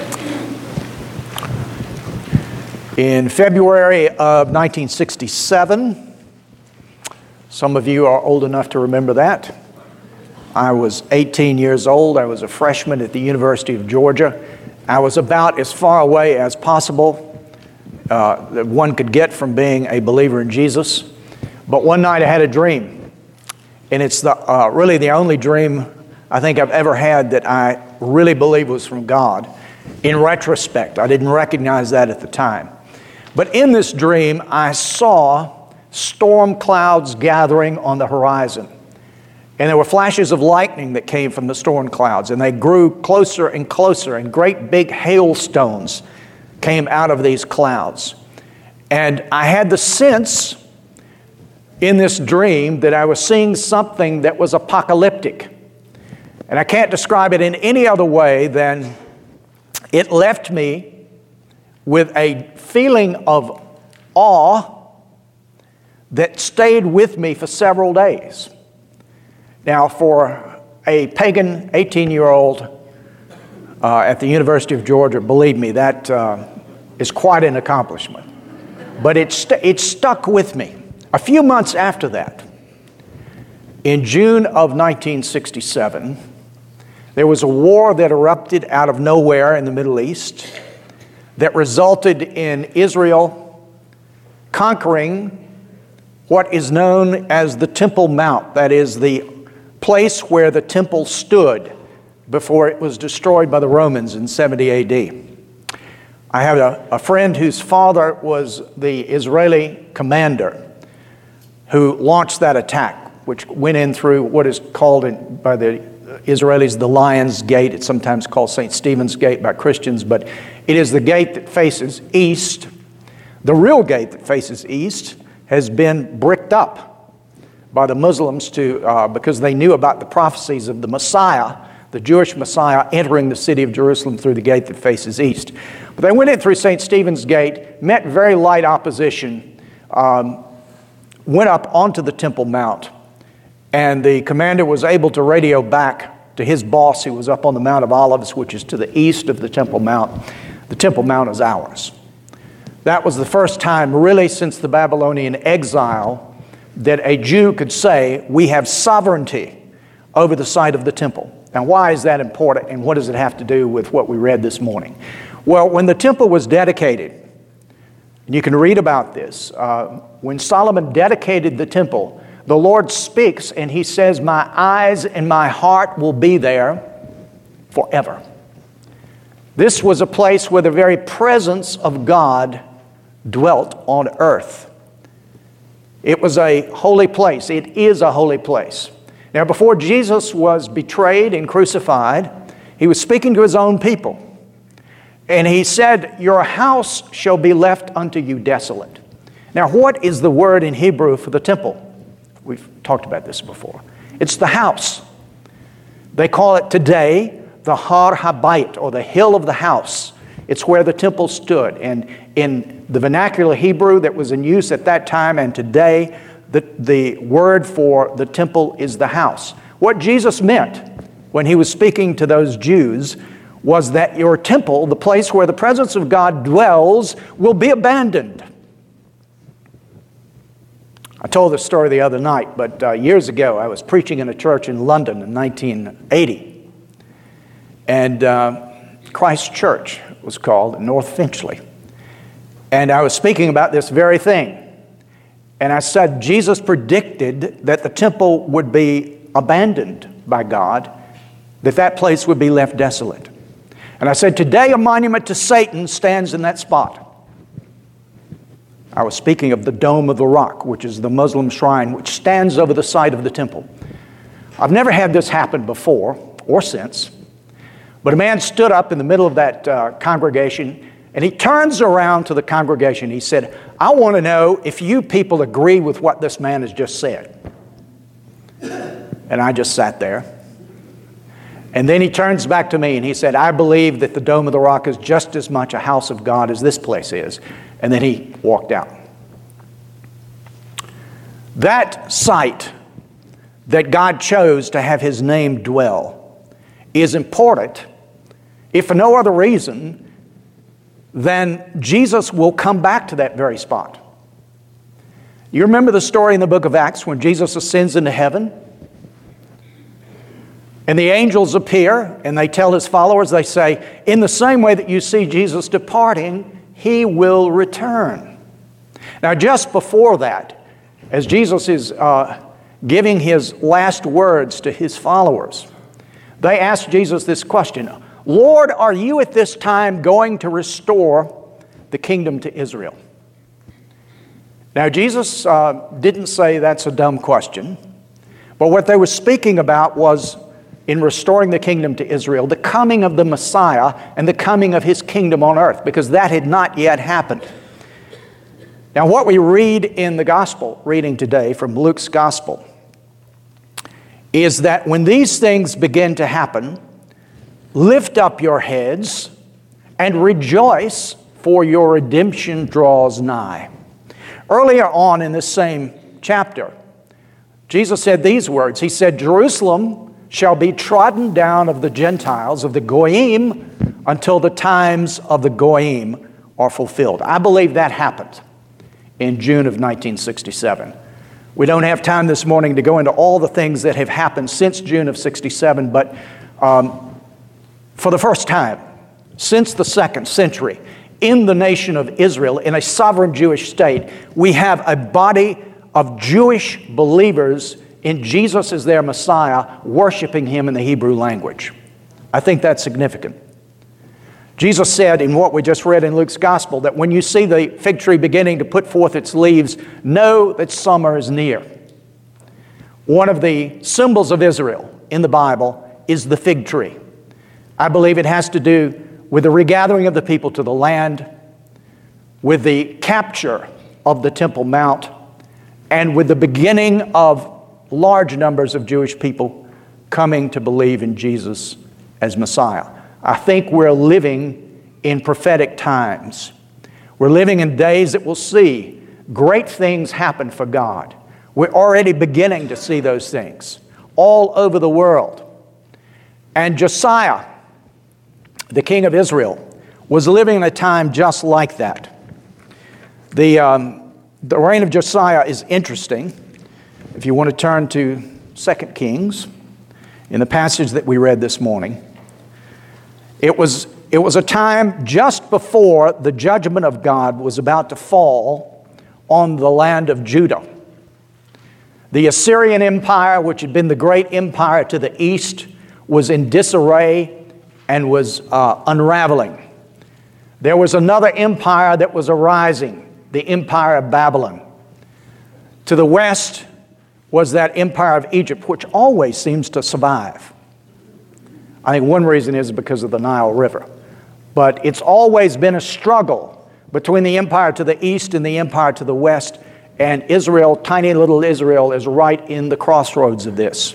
In February of 1967, some of you are old enough to remember that, I was 18 years old. I was a freshman at the University of Georgia. I was about as far away as possible that one could get from being a believer in Jesus. But one night I had a dream, and it's really the only dream I think I've ever had that I really believe was from God. In retrospect, I didn't recognize that at the time. But in this dream, I saw storm clouds gathering on the horizon. And there were flashes of lightning that came from the storm clouds, and they grew closer and closer, and great big hailstones came out of these clouds. And I had the sense in this dream that I was seeing something that was apocalyptic. And I can't describe it in any other way than it left me with a feeling of awe that stayed with me for several days. Now, for a pagan 18-year-old at the University of Georgia, believe me, that is quite an accomplishment. But it stuck with me. A few months after that, in June of 1967, there was a war that erupted out of nowhere in the Middle East that resulted in Israel conquering what is known as the Temple Mount. That is the place where the temple stood before it was destroyed by the Romans in 70 AD. I have a friend whose father was the Israeli commander who launched that attack, which went in through what is called by the Israelis the Lion's Gate. It's sometimes called St. Stephen's Gate by Christians, but it is the gate that faces east. The real gate that faces east has been bricked up by the Muslims because they knew about the prophecies of the Messiah, the Jewish Messiah, entering the city of Jerusalem through the gate that faces east. But they went in through St. Stephen's Gate, met very light opposition, went up onto the Temple Mount, and the commander was able to radio back to his boss who was up on the Mount of Olives, which is to the east of the Temple Mount. The Temple Mount is ours. That was the first time really since the Babylonian exile that a Jew could say, we have sovereignty over the site of the temple. Now, why is that important, and what does it have to do with what we read this morning? Well, when the temple was dedicated, and you can read about this, when Solomon dedicated the temple, the Lord speaks and he says, my eyes and my heart will be there forever. This was a place where the very presence of God dwelt on earth. It was a holy place. It is a holy place. Now, before Jesus was betrayed and crucified, he was speaking to his own people. And he said, your house shall be left unto you desolate. Now, what is the word in Hebrew for the temple? We've talked about this before. It's the house. They call it today the Har Habayit, or the hill of the house. It's where the temple stood. And in the vernacular Hebrew that was in use at that time and today, the word for the temple is the house. What Jesus meant when he was speaking to those Jews was that your temple, the place where the presence of God dwells, will be abandoned. I told this story the other night, but years ago I was preaching in a church in London in 1980. And Christ Church was called in North Finchley. And I was speaking about this very thing. And I said Jesus predicted that the temple would be abandoned by God, that place would be left desolate. And I said, today a monument to Satan stands in that spot. I was speaking of the Dome of the Rock, which is the Muslim shrine which stands over the site of the temple. I've never had this happen before or since, but a man stood up in the middle of that congregation, and he turns around to the congregation. He said, I want to know if you people agree with what this man has just said. And I just sat there. And then he turns back to me and he said, I believe that the Dome of the Rock is just as much a house of God as this place is. And then he walked out. That site that God chose to have his name dwell is important if for no other reason than Jesus will come back to that very spot. You remember the story in the book of Acts when Jesus ascends into heaven? And the angels appear and they tell his followers, they say, in the same way that you see Jesus departing, he will return. Now just before that, as Jesus is giving his last words to his followers, they ask Jesus this question, Lord, are you at this time going to restore the kingdom to Israel? Now, Jesus didn't say that's a dumb question, but what they were speaking about was, in restoring the kingdom to Israel, the coming of the Messiah and the coming of his kingdom on earth, because that had not yet happened. Now, what we read in the gospel reading today from Luke's gospel is that when these things begin to happen, lift up your heads and rejoice, for your redemption draws nigh. Earlier on in this same chapter, Jesus said these words. He said, Jerusalem shall be trodden down of the Gentiles, of the Goyim, until the times of the Goyim are fulfilled. I believe that happened in June of 1967. We don't have time this morning to go into all the things that have happened since June of 67, but for the first time since the 2nd century, in the nation of Israel, in a sovereign Jewish state, we have a body of Jewish believers in Jesus as their Messiah, worshiping him in the Hebrew language. I think that's significant. Jesus said in what we just read in Luke's gospel that when you see the fig tree beginning to put forth its leaves, know that summer is near. One of the symbols of Israel in the Bible is the fig tree. I believe it has to do with the regathering of the people to the land, with the capture of the Temple Mount, and with the beginning of large numbers of Jewish people coming to believe in Jesus as Messiah. I think we're living in prophetic times. We're living in days that will see great things happen for God. We're already beginning to see those things all over the world. And Josiah, the king of Israel, was living in a time just like that. The reign of Josiah is interesting. If you want to turn to 2 Kings, in the passage that we read this morning, it was a time just before the judgment of God was about to fall on the land of Judah. The Assyrian Empire, which had been the great empire to the east, was in disarray and was unraveling. There was another empire that was arising, the empire of Babylon. To the west was that empire of Egypt, which always seems to survive. I think one reason is because of the Nile River. But it's always been a struggle between the empire to the east and the empire to the west, and Israel, tiny little Israel, is right in the crossroads of this.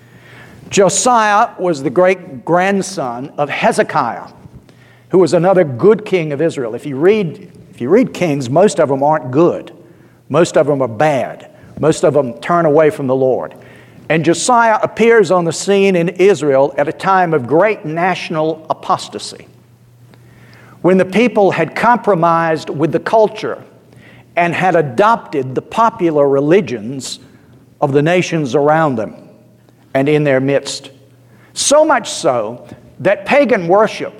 Josiah was the great-grandson of Hezekiah, who was another good king of Israel. If you read Kings, most of them aren't good. Most of them are bad. Most of them turn away from the Lord. And Josiah appears on the scene in Israel at a time of great national apostasy, when the people had compromised with the culture and had adopted the popular religions of the nations around them and in their midst. So much so that pagan worship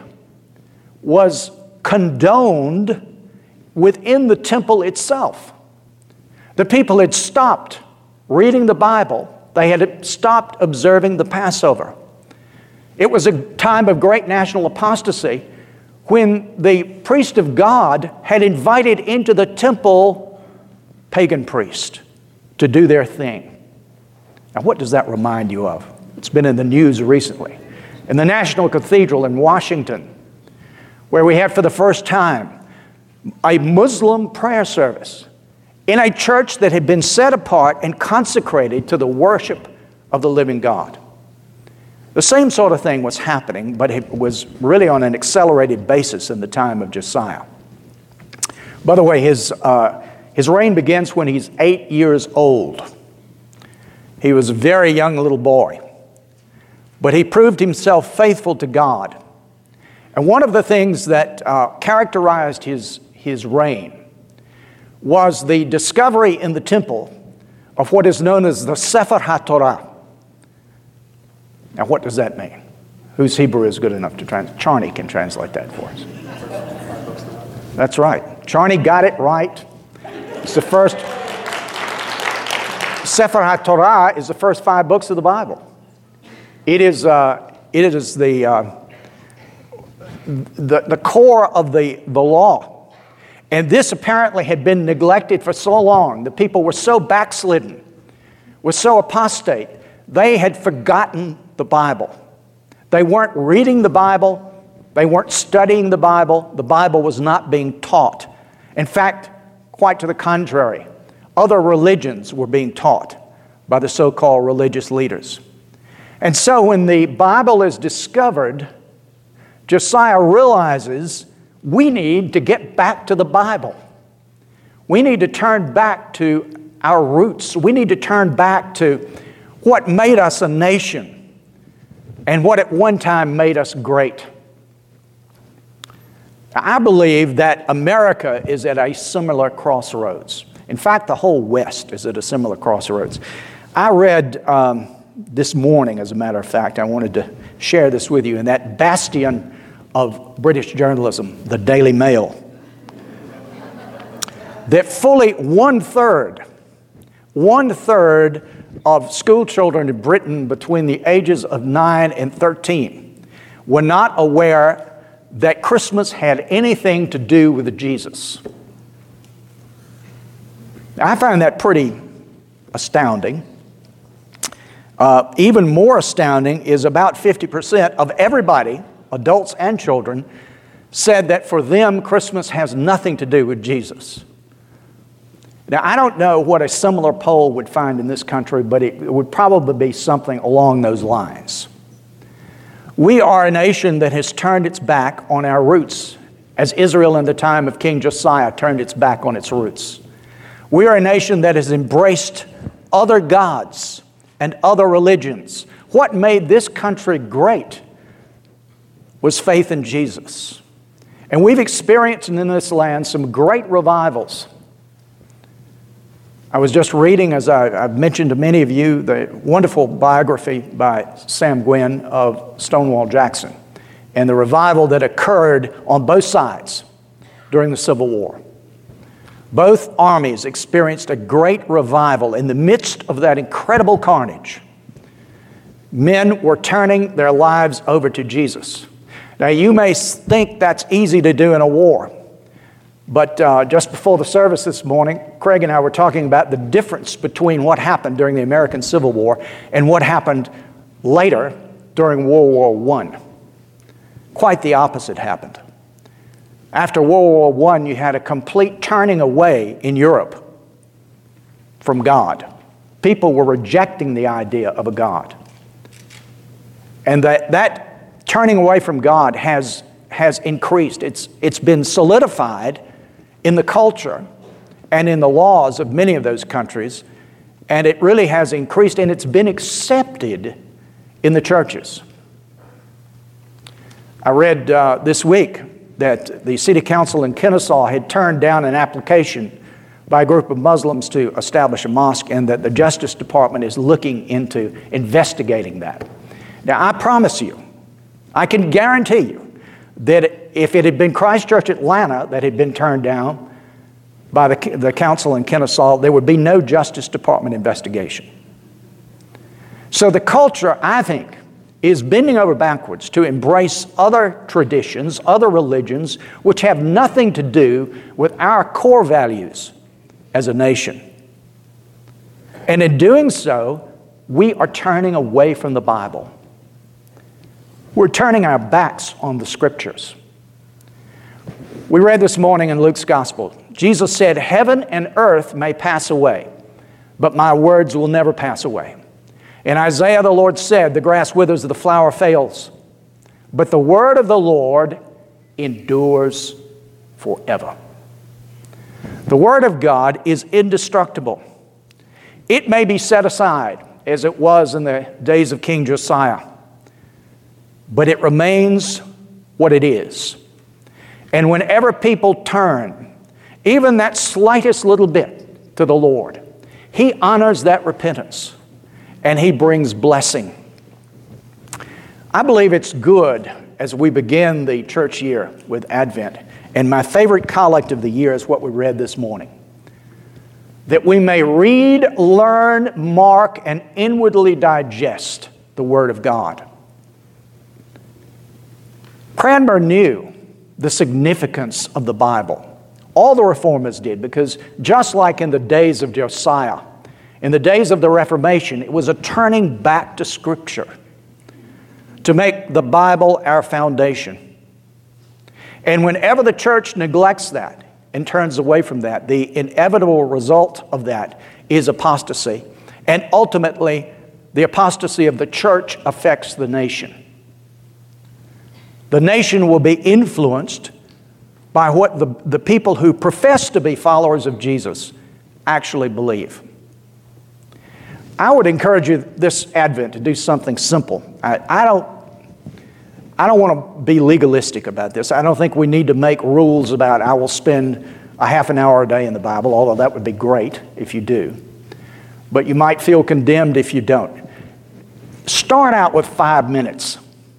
was condoned within the temple itself. The people had stopped reading the Bible. They had stopped observing the Passover. It was a time of great national apostasy when the priest of God had invited into the temple pagan priests to do their thing. Now, what does that remind you of? It's been in the news recently. In the National Cathedral in Washington, where we had for the first time a Muslim prayer service in a church that had been set apart and consecrated to the worship of the living God. The same sort of thing was happening, but it was really on an accelerated basis in the time of Josiah. By the way, his reign begins when he's 8 years old. He was a very young little boy, but he proved himself faithful to God. And one of the things that characterized his reign was the discovery in the temple of what is known as the Sefer HaTorah. Now, what does that mean? Whose Hebrew is good enough to translate? Charney can translate that for us. That's right. Charney got it right. It's the first. Sefer HaTorah is the first 5 books of the Bible. It is the core of the law. And this apparently had been neglected for so long. The people were so backslidden, were so apostate, they had forgotten the Bible. They weren't reading the Bible. They weren't studying the Bible. The Bible was not being taught. In fact, quite to the contrary, other religions were being taught by the so-called religious leaders. And so when the Bible is discovered, Josiah realizes we need to get back to the Bible. We need to turn back to our roots. We need to turn back to what made us a nation and what at one time made us great. I believe that America is at a similar crossroads. In fact, the whole West is at a similar crossroads. I read this morning, as a matter of fact, I wanted to share this with you, in that bastion of British journalism, the Daily Mail, that fully one-third of school children in Britain between the ages of 9 and 13 were not aware that Christmas had anything to do with Jesus. I find that pretty astounding. Even more astounding is about 50% of everybody, adults and children, said that for them Christmas has nothing to do with Jesus. Now, I don't know what a similar poll would find in this country, but it would probably be something along those lines. We are a nation that has turned its back on our roots, as Israel in the time of King Josiah turned its back on its roots. We are a nation that has embraced other gods and other religions. What made this country great was faith in Jesus. And we've experienced in this land some great revivals. I was just reading, as I've mentioned to many of you, the wonderful biography by Sam Gwynn of Stonewall Jackson and the revival that occurred on both sides during the Civil War. Both armies experienced a great revival in the midst of that incredible carnage. Men were turning their lives over to Jesus. Now, you may think that's easy to do in a war, but just before the service this morning, Craig and I were talking about the difference between what happened during the American Civil War and what happened later during World War I. Quite the opposite happened. After World War I, you had a complete turning away in Europe from God. People were rejecting the idea of a God. And that turning away from God has increased. It's been solidified in the culture and in the laws of many of those countries, and it really has increased, and it's been accepted in the churches. I read this week that the city council in Kennesaw had turned down an application by a group of Muslims to establish a mosque, and that the Justice Department is looking into investigating that. Now, I promise you, I can guarantee you that if it had been Christ Church Atlanta that had been turned down by the council in Kennesaw, there would be no Justice Department investigation. So the culture, I think, is bending over backwards to embrace other traditions, other religions, which have nothing to do with our core values as a nation. And in doing so, we are turning away from the Bible. We're turning our backs on the Scriptures. We read this morning in Luke's Gospel, Jesus said, "Heaven and earth may pass away, but my words will never pass away." In Isaiah, the Lord said, "The grass withers, the flower fails, but the word of the Lord endures forever." The Word of God is indestructible. It may be set aside, as it was in the days of King Josiah, but it remains what it is. And whenever people turn, even that slightest little bit, to the Lord, He honors that repentance and He brings blessing. I believe it's good as we begin the church year with Advent, and my favorite collect of the year is what we read this morning, that we may read, learn, mark, and inwardly digest the Word of God. Cranmer knew the significance of the Bible. All the Reformers did, because just like in the days of Josiah, in the days of the Reformation, it was a turning back to Scripture to make the Bible our foundation. And whenever the church neglects that and turns away from that, the inevitable result of that is apostasy. And ultimately, the apostasy of the church affects the nation. The nation will be influenced by what the people who profess to be followers of Jesus actually believe. I would encourage you this Advent to do something simple. I don't want to be legalistic about this. I don't think we need to make rules about I will spend a half an hour a day in the Bible, although that would be great if you do. But you might feel condemned if you don't. Start out with 5 minutes.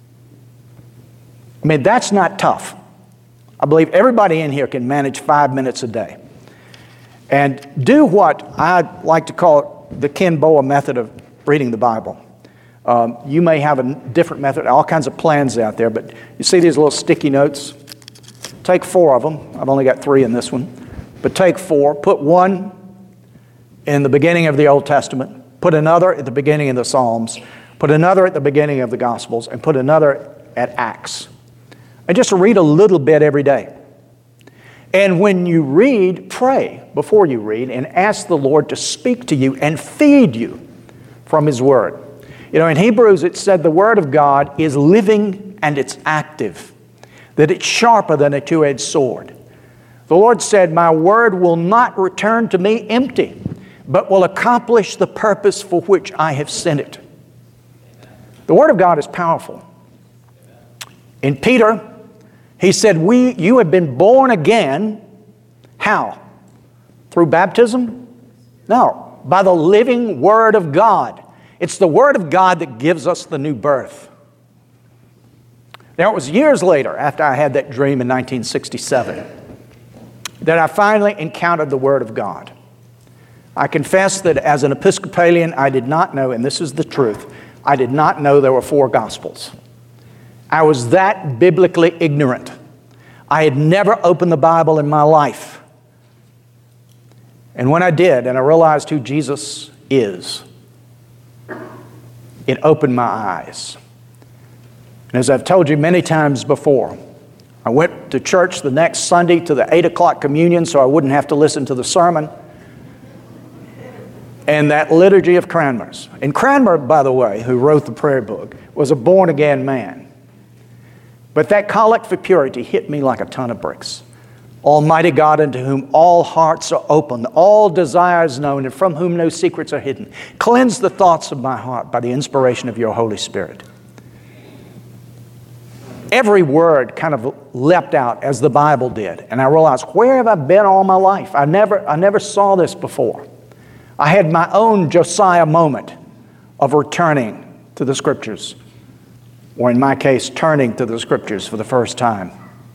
I mean, that's not tough. I believe everybody in here can manage 5 minutes a day. And do what I like to call the Ken Boa method of reading the Bible. You may have a different method, all kinds of plans out there, but you see these little sticky notes? Take 4 of them. I've only got 3 in this one. But take 4. Put one in the beginning of the Old Testament. Put another at the beginning of the Psalms. Put another at the beginning of the Gospels. And put another at Acts. And just read a little bit every day. And when you read, pray before you read and ask the Lord to speak to you and feed you from His Word. You know, in Hebrews it said the Word of God is living and it's active, that it's sharper than a two-edged sword. The Lord said, my Word will not return to me empty, but will accomplish the purpose for which I have sent it. The Word of God is powerful. In Peter, he said, you have been born again. How? Through baptism? No, by the living Word of God. It's the Word of God that gives us the new birth. Now, it was years later, after I had that dream in 1967, that I finally encountered the Word of God. I confess that as an Episcopalian, I did not know, and this is the truth, I did not know there were 4 Gospels. I was that biblically ignorant. I had never opened the Bible in my life. And when I did, and I realized who Jesus is, it opened my eyes. And as I've told you many times before, I went to church the next Sunday to the 8 o'clock communion so I wouldn't have to listen to the sermon. And that liturgy of Cranmer's. And Cranmer, by the way, who wrote the prayer book, was a born-again man. But that collect for purity hit me like a ton of bricks. Almighty God, unto whom all hearts are open, all desires known, and from whom no secrets are hidden. Cleanse the thoughts of my heart by the inspiration of your Holy Spirit. Every word kind of leapt out as the Bible did. And I realized, where have I been all my life? I never saw this before. I had my own Josiah moment of returning to the Scriptures. Or in my case, turning to the Scriptures for the first time.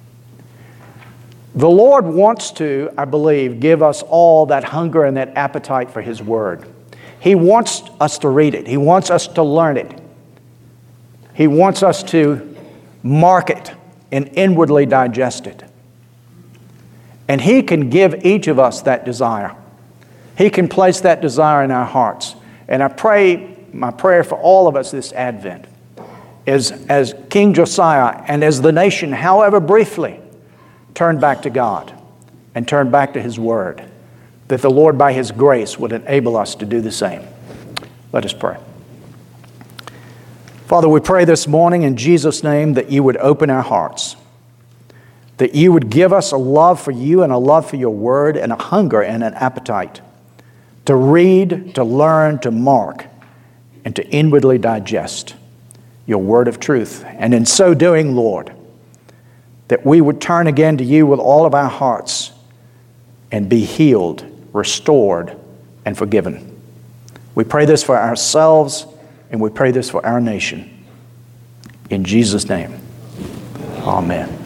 The Lord wants to, I believe, give us all that hunger and that appetite for His Word. He wants us to read it. He wants us to learn it. He wants us to mark it and inwardly digest it. And He can give each of us that desire. He can place that desire in our hearts. And I pray, my prayer for all of us this Advent, is as King Josiah and as the nation, however briefly, turn back to God and turn back to His Word, that the Lord by His grace would enable us to do the same. Let us pray. Father, we pray this morning in Jesus' name that You would open our hearts, that You would give us a love for You and a love for Your Word and a hunger and an appetite to read, to learn, to mark, and to inwardly digest Your Word of truth. And in so doing, Lord, that we would turn again to you with all of our hearts and be healed, restored, and forgiven. We pray this for ourselves, and we pray this for our nation. In Jesus' name, amen.